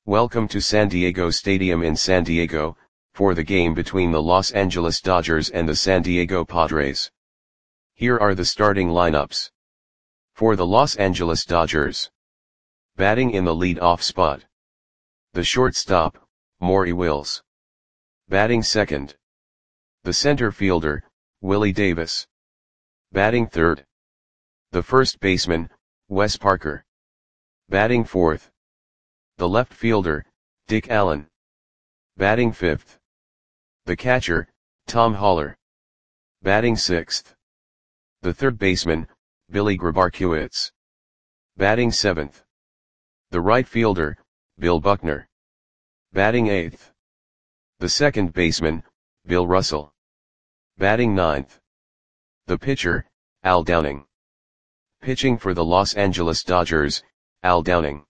Welcome to San Diego Stadium in San Diego, for the game between the Los Angeles Dodgers and the San Diego Padres. Here are the starting lineups. For the Los Angeles Dodgers. Batting in the lead-off spot. The shortstop, Maury Wills. Batting second. The center fielder, Willie Davis. Batting third. The first baseman, Wes Parker. Batting fourth. The left fielder, Dick Allen. Batting fifth. The catcher, Tom Haller. Batting sixth. The third baseman, Billy Grabarkewitz. Batting seventh. The right fielder, Bill Buckner. Batting eighth. The second baseman, Bill Russell. Batting ninth. The pitcher, Al Downing. Pitching for the Los Angeles Dodgers, Al Downing.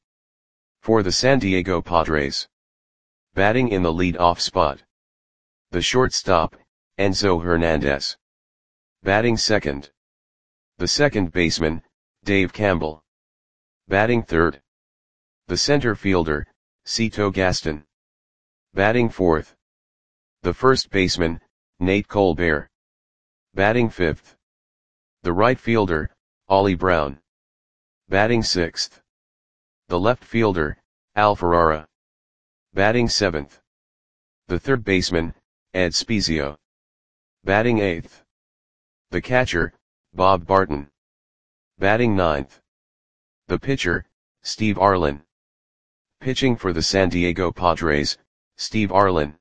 For the San Diego Padres. Batting in the lead-off spot. The shortstop, Enzo Hernandez. Batting second. The second baseman, Dave Campbell. Batting third. The center fielder, Cito Gaston. Batting fourth. The first baseman, Nate Colbert. Batting fifth. The right fielder, Ollie Brown. Batting sixth. The left fielder, Al Ferrara. Batting seventh. The third baseman, Ed Spezio. Batting eighth. The catcher, Bob Barton. Batting ninth. The pitcher, Steve Arlen. Pitching for the San Diego Padres, Steve Arlen.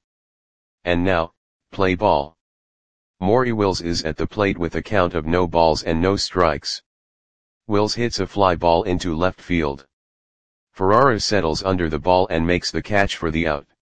And now, play ball. Maury Wills is at the plate with a count of no balls and no strikes. Wills hits a fly ball into left field. Ferrara settles under the ball and makes the catch for the out.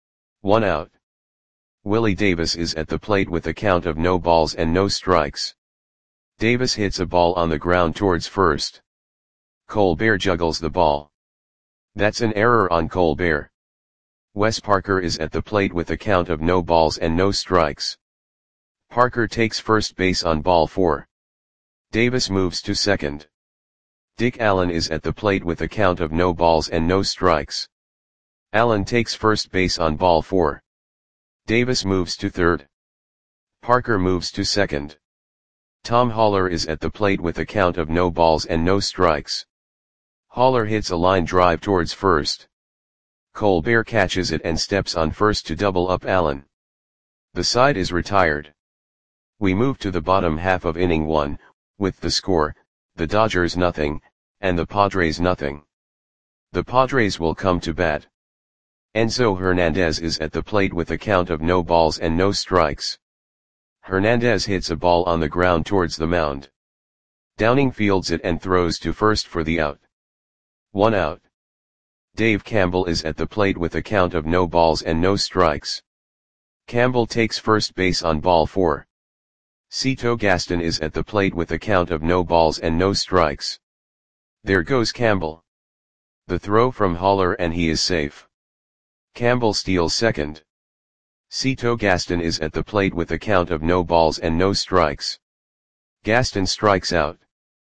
1 out. Willie Davis is at the plate with a count of no balls and no strikes. Davis hits a ball on the ground towards first. Colbert juggles the ball. That's an error on Colbert. Wes Parker is at the plate with a count of no balls and no strikes. Parker takes first base on ball 4. Davis moves to second. Dick Allen is at the plate with a count of no balls and no strikes. Allen takes first base on ball 4. Davis moves to third. Parker moves to second. Tom Haller is at the plate with a count of no balls and no strikes. Haller hits a line drive towards first. Colbert catches it and steps on first to double up Allen. The side is retired. We move to the bottom half of inning 1, with the score, the Dodgers nothing, and the Padres nothing. The Padres will come to bat. Enzo Hernandez is at the plate with a count of no balls and no strikes. Hernandez hits a ball on the ground towards the mound. Downing fields it and throws to first for the out. 1 out. Dave Campbell is at the plate with a count of no balls and no strikes. Campbell takes first base on ball 4. Cito Gaston is at the plate with a count of no balls and no strikes. There goes Campbell. The throw from Haller and he is safe. Campbell steals second. Cito Gaston is at the plate with a count of no balls and no strikes. Gaston strikes out.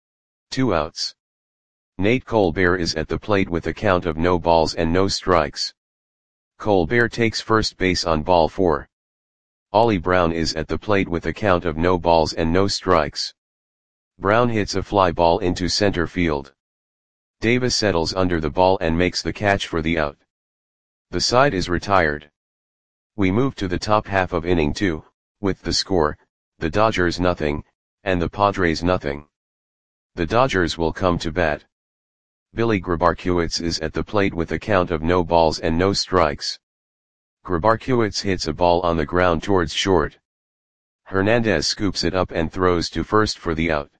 2 outs. Nate Colbert is at the plate with a count of no balls and no strikes. Colbert takes first base on ball 4. Ollie Brown is at the plate with a count of no balls and no strikes. Brown hits a fly ball into center field. Davis settles under the ball and makes the catch for the out. The side is retired. We move to the top half of inning 2, with the score, the Dodgers nothing, and the Padres nothing. The Dodgers will come to bat. Billy Grabarkewitz is at the plate with a count of no balls and no strikes. Grabarkewitz hits a ball on the ground towards short. Hernandez scoops it up and throws to first for the out.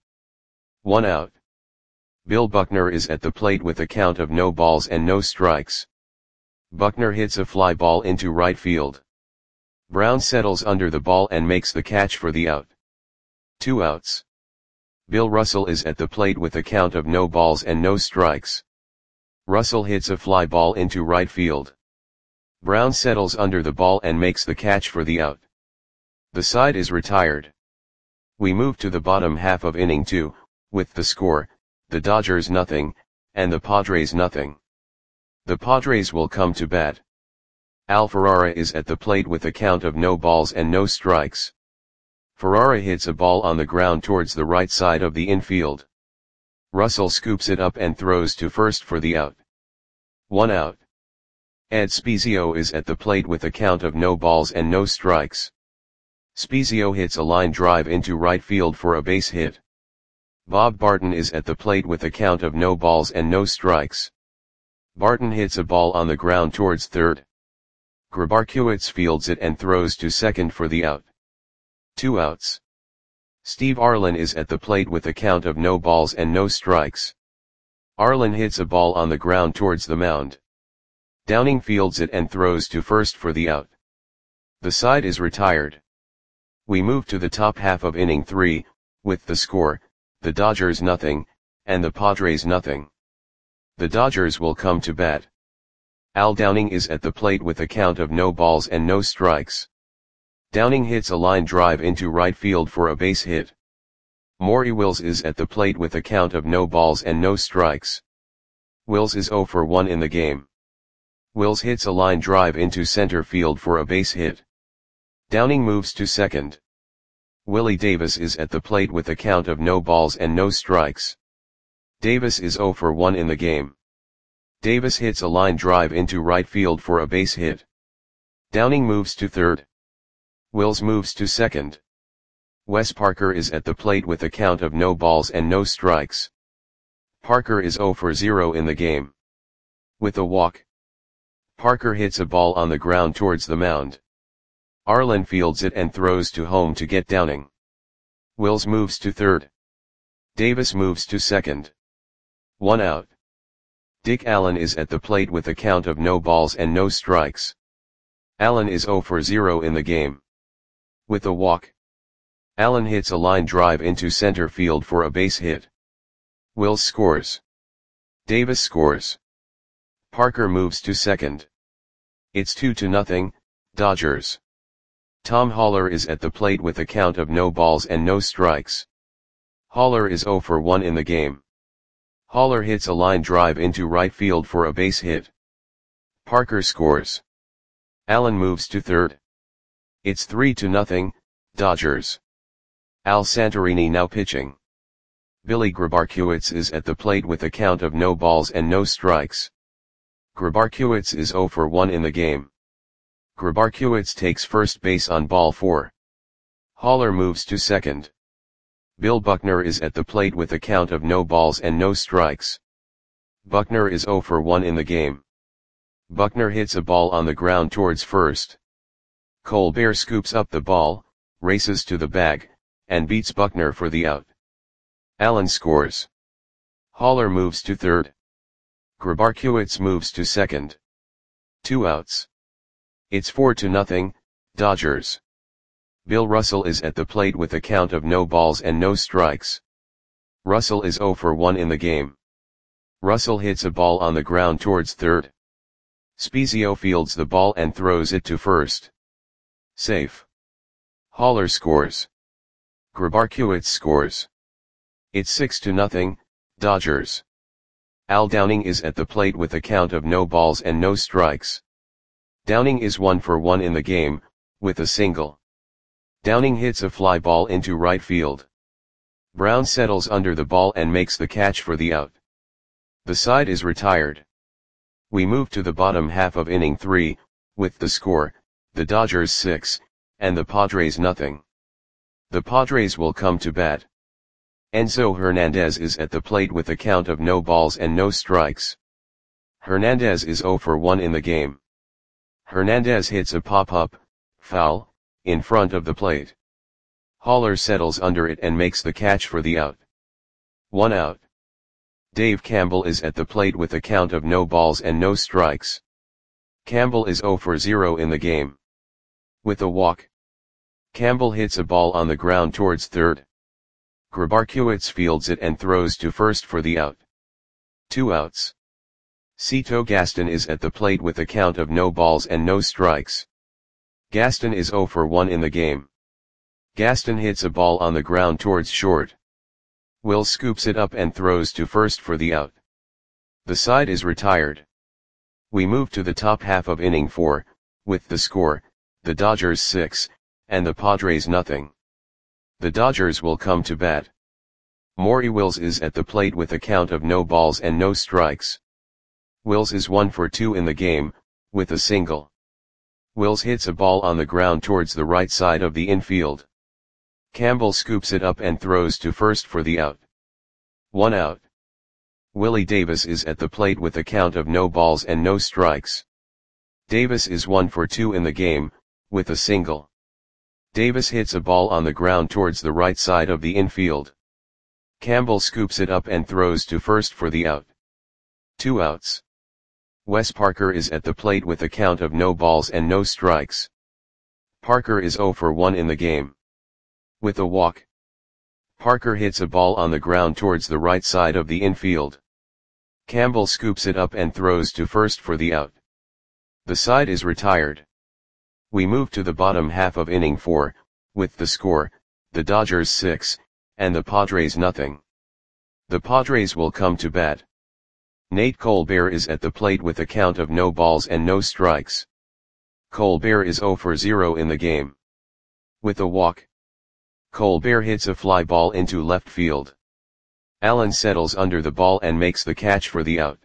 1 out. Bill Buckner is at the plate with a count of no balls and no strikes. Buckner hits a fly ball into right field. Brown settles under the ball and makes the catch for the out. 2 outs. Bill Russell is at the plate with a count of no balls and no strikes. Russell hits a fly ball into right field. Brown settles under the ball and makes the catch for the out. The side is retired. We move to the bottom half of inning 2, with the score, the Dodgers nothing, and the Padres nothing. The Padres will come to bat. Al Ferrara is at the plate with a count of no balls and no strikes. Ferrara hits a ball on the ground towards the right side of the infield. Russell scoops it up and throws to first for the out. 1 out. Ed Spezio is at the plate with a count of no balls and no strikes. Spezio hits a line drive into right field for a base hit. Bob Barton is at the plate with a count of no balls and no strikes. Barton hits a ball on the ground towards third. Grabarkiewicz fields it and throws to second for the out. 2 outs. Steve Arlen is at the plate with a count of no balls and no strikes. Arlen hits a ball on the ground towards the mound. Downing fields it and throws to first for the out. The side is retired. We move to the top half of inning 3, with the score, the Dodgers nothing, and the Padres nothing. The Dodgers will come to bat. Al Downing is at the plate with a count of no balls and no strikes. Downing hits a line drive into right field for a base hit. Maury Wills is at the plate with a count of no balls and no strikes. Wills is 0 for 1 in the game. Wills hits a line drive into center field for a base hit. Downing moves to second. Willie Davis is at the plate with a count of no balls and no strikes. Davis is 0 for 1 in the game. Davis hits a line drive into right field for a base hit. Downing moves to third. Wills moves to second. Wes Parker is at the plate with a count of no balls and no strikes. Parker is 0 for 0 in the game. With a walk, Parker hits a ball on the ground towards the mound. Arlen fields it and throws to home to get Downing. Wills moves to third. Davis moves to second. 1 out. Dick Allen is at the plate with a count of no balls and no strikes. Allen is 0 for 0 in the game. With a walk, Allen hits a line drive into center field for a base hit. Wills scores. Davis scores. Parker moves to second. It's 2-0, Dodgers. Tom Haller is at the plate with a count of no balls and no strikes. Haller is 0 for 1 in the game. Haller hits a line drive into right field for a base hit. Parker scores. Allen moves to third. It's 3-0, Dodgers. Al Santorini now pitching. Billy Grabarkiewicz is at the plate with a count of no balls and no strikes. Grabarkiewicz is 0 for 1 in the game. Grabarkiewicz takes first base on ball 4. Haller moves to second. Bill Buckner is at the plate with a count of no balls and no strikes. Buckner is 0 for 1 in the game. Buckner hits a ball on the ground towards first. Colbert scoops up the ball, races to the bag, and beats Buckner for the out. Allen scores. Haller moves to third. Grabarkiewicz moves to second. 2 outs. It's 4-0, Dodgers. Bill Russell is at the plate with a count of no balls and no strikes. Russell is 0 for 1 in the game. Russell hits a ball on the ground towards third. Spezio fields the ball and throws it to first. Safe. Haller scores. Grabarkiewicz scores. It's 6-0, Dodgers. Al Downing is at the plate with a count of no balls and no strikes. Downing is 1 for 1 in the game, with a single. Downing hits a fly ball into right field. Brown settles under the ball and makes the catch for the out. The side is retired. We move to the bottom half of inning 3, with the score, the Dodgers 6, and the Padres nothing. The Padres will come to bat. Enzo Hernandez is at the plate with a count of no balls and no strikes. Hernandez is 0 for 1 in the game. Hernandez hits a pop-up, foul, in front of the plate. Haller settles under it and makes the catch for the out. 1 out. Dave Campbell is at the plate with a count of no balls and no strikes. Campbell is 0 for 0 in the game. With a walk, Campbell hits a ball on the ground towards third. Grabarkiewicz fields it and throws to first for the out. 2 outs. Cito Gaston is at the plate with a count of no balls and no strikes. Gaston is 0 for 1 in the game. Gaston hits a ball on the ground towards short. Will scoops it up and throws to first for the out. The side is retired. We move to the top half of inning 4, with the score, the Dodgers 6, and the Padres nothing. The Dodgers will come to bat. Maury Wills is at the plate with a count of no balls and no strikes. Wills is 1 for 2 in the game, with a single. Wills hits a ball on the ground towards the right side of the infield. Campbell scoops it up and throws to first for the out. 1 out. Willie Davis is at the plate with a count of no balls and no strikes. Davis is 1 for 2 in the game, with a single. Davis hits a ball on the ground towards the right side of the infield. Campbell scoops it up and throws to first for the out. 2 outs. Wes Parker is at the plate with a count of no balls and no strikes. Parker is 0 for 1 in the game. With a walk. Parker hits a ball on the ground towards the right side of the infield. Campbell scoops it up and throws to first for the out. The side is retired. We move to the bottom half of inning 4, with the score, the Dodgers 6, and the Padres nothing. The Padres will come to bat. Nate Colbert is at the plate with a count of no balls and no strikes. Colbert is 0 for 0 in the game. With a walk. Colbert hits a fly ball into left field. Allen settles under the ball and makes the catch for the out.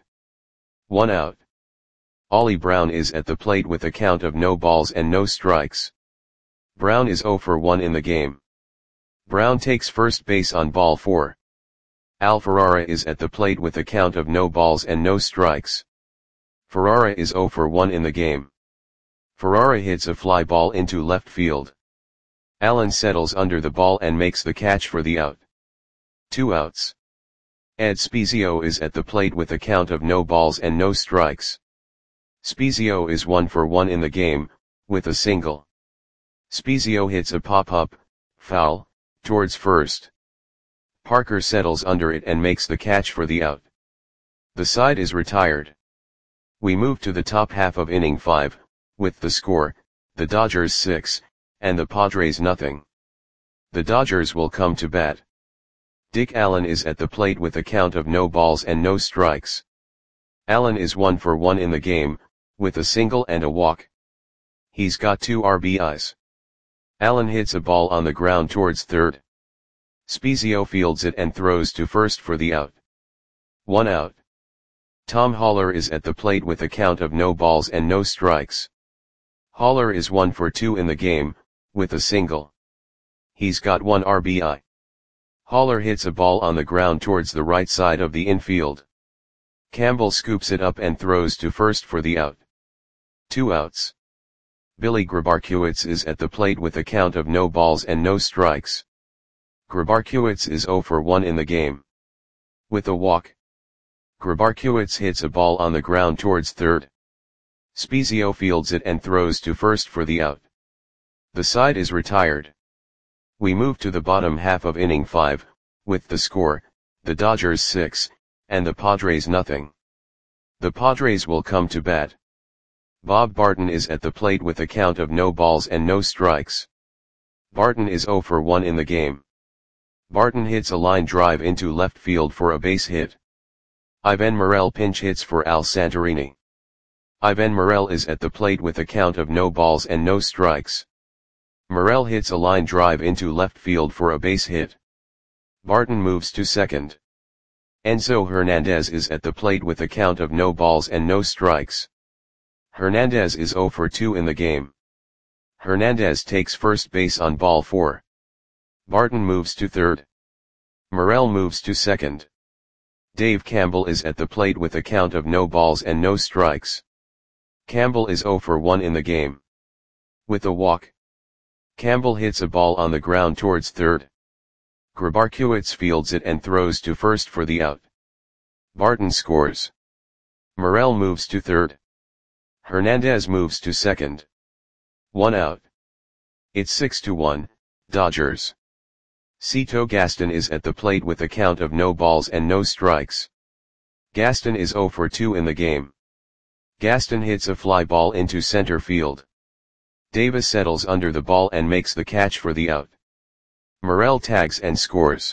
1 out. Ollie Brown is at the plate with a count of no balls and no strikes. Brown is 0 for 1 in the game. Brown takes first base on ball 4. Al Ferrara is at the plate with a count of no balls and no strikes. Ferrara is 0 for 1 in the game. Ferrara hits a fly ball into left field. Allen settles under the ball and makes the catch for the out. 2 outs. Ed Spezio is at the plate with a count of no balls and no strikes. Spezio is 1 for 1 in the game, with a single. Spezio hits a pop-up, foul, towards first. Parker settles under it and makes the catch for the out. The side is retired. We move to the top half of inning 5, with the score, the Dodgers 6, and the Padres nothing. The Dodgers will come to bat. Dick Allen is at the plate with a count of no balls and no strikes. Allen is 1 for 1 in the game, with a single and a walk. He's got 2 RBIs. Allen hits a ball on the ground towards third. Spezio fields it and throws to first for the out. 1 out. Tom Haller is at the plate with a count of no balls and no strikes. Haller is 1 for 2 in the game, with a single. He's got 1 RBI. Haller hits a ball on the ground towards the right side of the infield. Campbell scoops it up and throws to first for the out. 2 outs. Billy Grabarkiewicz is at the plate with a count of no balls and no strikes. Grabarkiewicz is 0 for 1 in the game. With a walk. Grabarkiewicz hits a ball on the ground towards third. Spezio fields it and throws to first for the out. The side is retired. We move to the bottom half of inning 5, with the score, the Dodgers 6, and the Padres nothing. The Padres will come to bat. Bob Barton is at the plate with a count of no balls and no strikes. Barton is 0 for 1 in the game. Barton hits a line drive into left field for a base hit. Ivan Morel pinch hits for Al Santorini. Ivan Morel is at the plate with a count of no balls and no strikes. Morel hits a line drive into left field for a base hit. Barton moves to second. Enzo Hernandez is at the plate with a count of no balls and no strikes. Hernandez is 0 for 2 in the game. Hernandez takes first base on ball 4. Barton moves to third. Morel moves to second. Dave Campbell is at the plate with a count of no balls and no strikes. Campbell is 0 for 1 in the game. With a walk. Campbell hits a ball on the ground towards third. Grabarkiewicz fields it and throws to first for the out. Barton scores. Morel moves to third. Hernandez moves to second. 1 out. It's 6-1, Dodgers. Cito Gaston is at the plate with a count of no balls and no strikes. Gaston is 0 for 2 in the game. Gaston hits a fly ball into center field. Davis settles under the ball and makes the catch for the out. Morel tags and scores.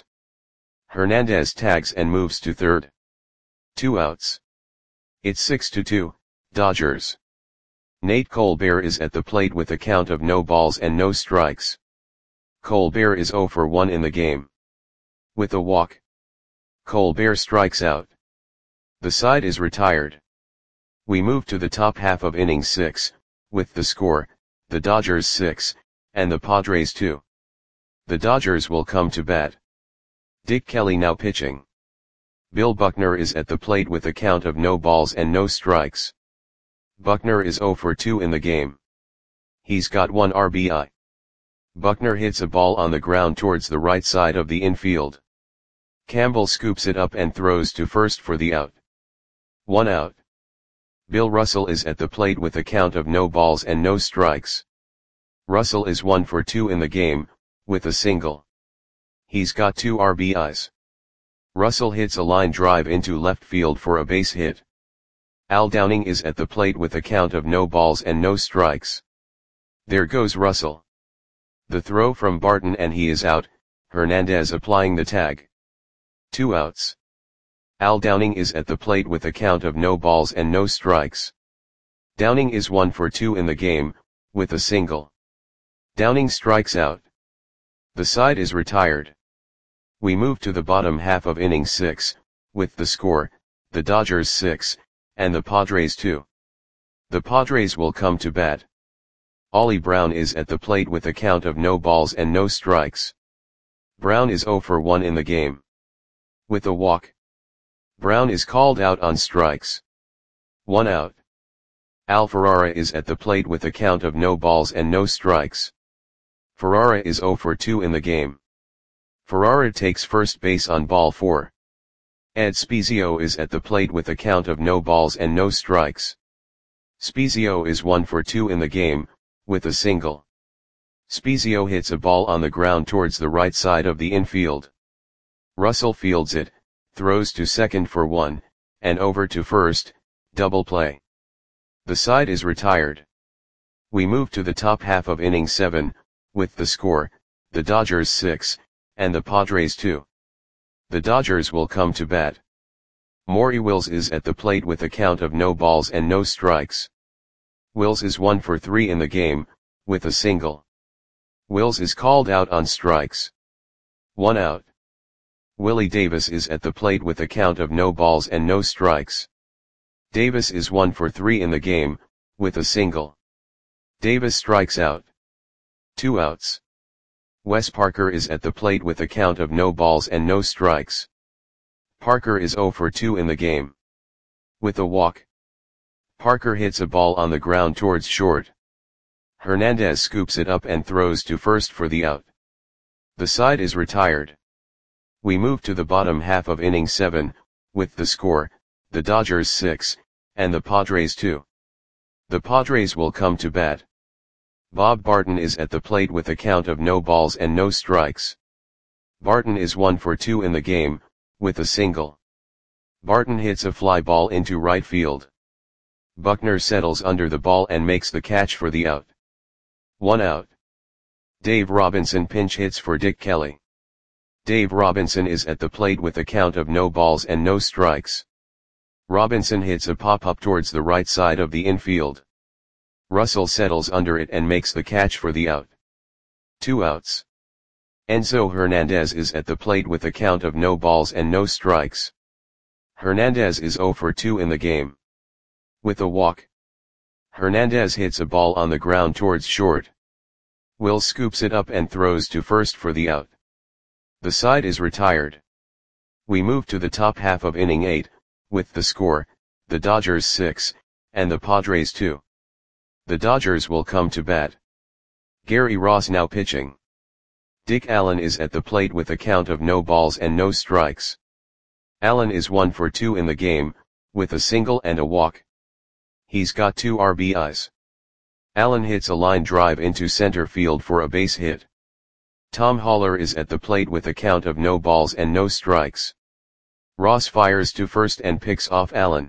Hernandez tags and moves to third. 2 outs. It's 6-2, Dodgers. Nate Colbert is at the plate with a count of no balls and no strikes. Colbert is 0 for 1 in the game. With a walk, Colbert strikes out. The side is retired. We move to the top half of inning 6, with the score, the Dodgers 6, and the Padres 2. The Dodgers will come to bat. Dick Kelly now pitching. Bill Buckner is at the plate with a count of no balls and no strikes. Buckner is 0 for 2 in the game. He's got 1 RBI. Buckner hits a ball on the ground towards the right side of the infield. Campbell scoops it up and throws to first for the out. 1 out. Bill Russell is at the plate with a count of no balls and no strikes. Russell is 1 for 2 in the game, with a single. He's got 2 RBIs. Russell hits a line drive into left field for a base hit. Al Downing is at the plate with a count of no balls and no strikes. There goes Russell. The throw from Barton and he is out, Hernandez applying the tag. 2 outs. Al Downing is at the plate with a count of no balls and no strikes. Downing is 1 for 2 in the game, with a single. Downing strikes out. The side is retired. We move to the bottom half of inning 6, with the score, the Dodgers 6, and the Padres 2. The Padres will come to bat. Ollie Brown is at the plate with a count of no balls and no strikes. Brown is 0 for 1 in the game. With a walk, Brown is called out on strikes. 1 out. Al Ferrara is at the plate with a count of no balls and no strikes. Ferrara is 0 for 2 in the game. Ferrara takes first base on ball 4. Ed Spezio is at the plate with a count of no balls and no strikes. Spezio is 1 for 2 in the game, with a single. Spezio hits a ball on the ground towards the right side of the infield. Russell fields it, throws to second for 1, and over to first, double play. The side is retired. We move to the top half of inning 7, with the score, the Dodgers 6, and the Padres 2. The Dodgers will come to bat. Maury Wills is at the plate with a count of no balls and no strikes. Wills is 1 for 3 in the game, with a single. Wills is called out on strikes. 1 out. Willie Davis is at the plate with a count of no balls and no strikes. Davis is 1 for 3 in the game, with a single. Davis strikes out. 2 outs. Wes Parker is at the plate with a count of no balls and no strikes. Parker is 0 for 2 in the game. With a walk, Parker hits a ball on the ground towards short. Hernandez scoops it up and throws to first for the out. The side is retired. We move to the bottom half of inning 7, with the score, the Dodgers 6, and the Padres 2. The Padres will come to bat. Bob Barton is at the plate with a count of no balls and no strikes. Barton is 1 for 2 in the game, with a single. Barton hits a fly ball into right field. Buckner settles under the ball and makes the catch for the out. 1 out. Dave Robinson pinch hits for Dick Kelly. Dave Robinson is at the plate with a count of no balls and no strikes. Robinson hits a pop-up towards the right side of the infield. Russell settles under it and makes the catch for the out. 2 outs. Enzo Hernandez is at the plate with a count of no balls and no strikes. Hernandez is 0 for 2 in the game. With a walk, Hernandez hits a ball on the ground towards short. Will scoops it up and throws to first for the out. The side is retired. We move to the top half of inning 8, with the score, the Dodgers 6, and the Padres 2. The Dodgers will come to bat. Gary Ross now pitching. Dick Allen is at the plate with a count of no balls and no strikes. Allen is 1 for 2 in the game, with a single and a walk. He's got 2 RBIs. Allen hits a line drive into center field for a base hit. Tom Haller is at the plate with a count of no balls and no strikes. Ross fires to first and picks off Allen.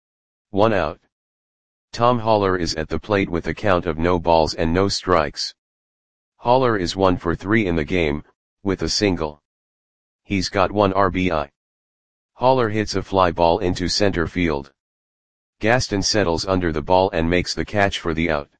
1 out. Tom Haller is at the plate with a count of no balls and no strikes. Haller is 1 for 3 in the game, with a single. He's got 1 RBI. Haller hits a fly ball into center field. Gaston settles under the ball and makes the catch for the out.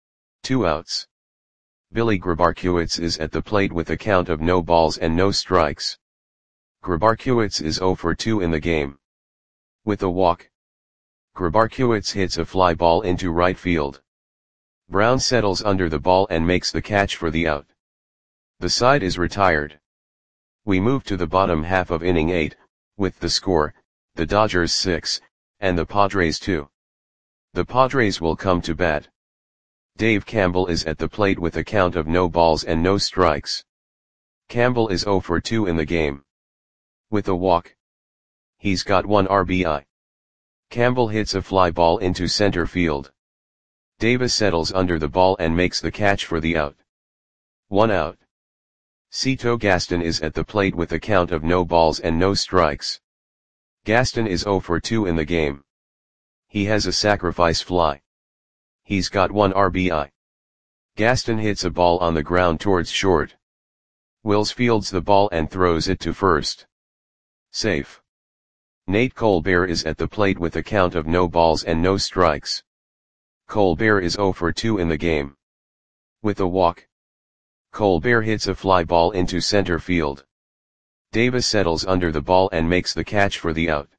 2 outs. Billy Grabarkiewicz is at the plate with a count of no balls and no strikes. Grabarkiewicz is 0 for 2 in the game. With a walk, Grabarkiewicz hits a fly ball into right field. Brown settles under the ball and makes the catch for the out. The side is retired. We move to the bottom half of inning 8, with the score, the Dodgers 6, and the Padres 2. The Padres will come to bat. Dave Campbell is at the plate with a count of no balls and no strikes. Campbell is 0 for 2 in the game. With a walk, he's got 1 RBI. Campbell hits a fly ball into center field. Davis settles under the ball and makes the catch for the out. 1 out. Cito Gaston is at the plate with a count of no balls and no strikes. Gaston is 0 for 2 in the game. He has a sacrifice fly. He's got 1 RBI. Gaston hits a ball on the ground towards short. Wills fields the ball and throws it to first. Safe. Nate Colbert is at the plate with a count of no balls and no strikes. Colbert is 0 for 2 in the game. With a walk, Colbert hits a fly ball into center field. Davis settles under the ball and makes the catch for the out.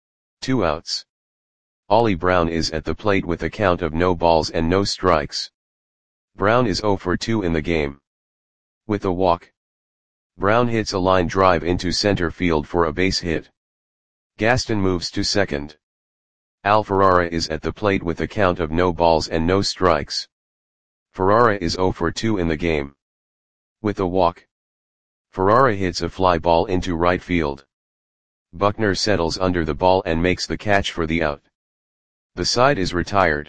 2 outs. Ollie Brown is at the plate with a count of no balls and no strikes. Brown is 0 for 2 in the game. With a walk, Brown hits a line drive into center field for a base hit. Gaston moves to second. Al Ferrara is at the plate with a count of no balls and no strikes. Ferrara is 0 for 2 in the game. With a walk, Ferrara hits a fly ball into right field. Buckner settles under the ball and makes the catch for the out. The side is retired.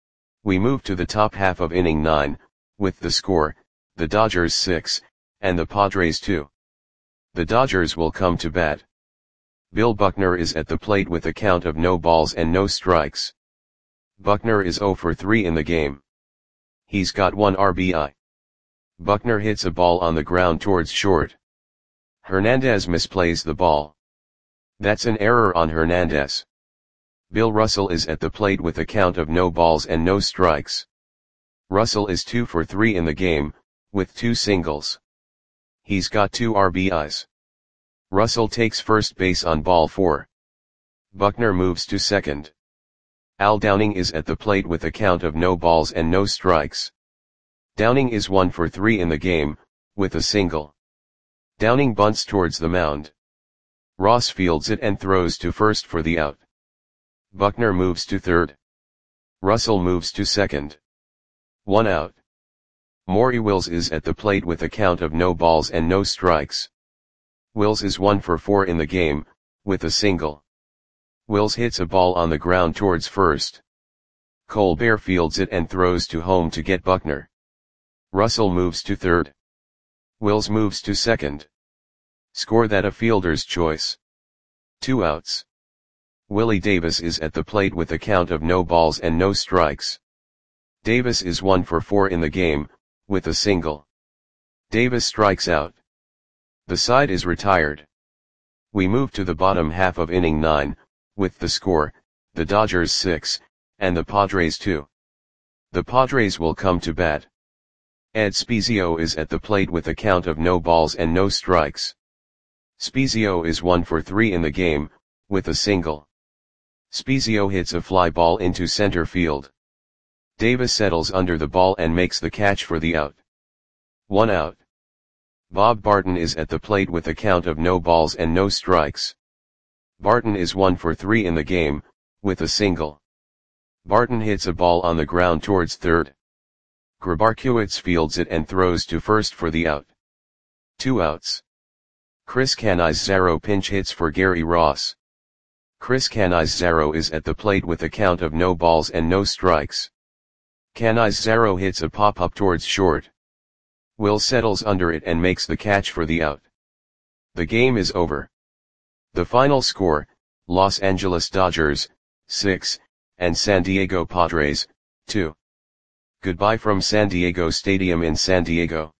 We move to the top half of inning 9, with the score, the Dodgers 6, and the Padres 2. The Dodgers will come to bat. Bill Buckner is at the plate with a count of no balls and no strikes. Buckner is 0 for 3 in the game. He's got 1 RBI. Buckner hits a ball on the ground towards short. Hernandez misplays the ball. That's an error on Hernandez. Bill Russell is at the plate with a count of no balls and no strikes. Russell is 2 for 3 in the game, with 2 singles. He's got 2 RBIs. Russell takes first base on ball 4. Buckner moves to second. Al Downing is at the plate with a count of no balls and no strikes. Downing is 1 for 3 in the game, with a single. Downing bunts towards the mound. Ross fields it and throws to first for the out. Buckner moves to third. Russell moves to second. 1 out. Maury Wills is at the plate with a count of no balls and no strikes. Wills is 1 for 4 in the game, with a single. Wills hits a ball on the ground towards first. Colbert fields it and throws to home to get Buckner. Russell moves to third. Wills moves to second. Score that a fielder's choice. 2 outs. Willie Davis is at the plate with a count of no balls and no strikes. Davis is 1 for 4 in the game, with a single. Davis strikes out. The side is retired. We move to the bottom half of inning 9, with the score, the Dodgers 6, and the Padres 2. The Padres will come to bat. Ed Spiezio is at the plate with a count of no balls and no strikes. Spiezio is 1 for 3 in the game, with a single. Spiezio hits a fly ball into center field. Davis settles under the ball and makes the catch for the out. 1 out. Bob Barton is at the plate with a count of no balls and no strikes. Barton is 1 for 3 in the game, with a single. Barton hits a ball on the ground towards third. Grabarkiewicz fields it and throws to first for the out. 2 outs. Chris Canizaro pinch hits for Gary Ross. Chris Canizaro is at the plate with a count of no balls and no strikes. Canizaro hits a pop-up towards short. Will settles under it and makes the catch for the out. The game is over. The final score, Los Angeles Dodgers, 6, and San Diego Padres, 2. Goodbye from San Diego Stadium in San Diego.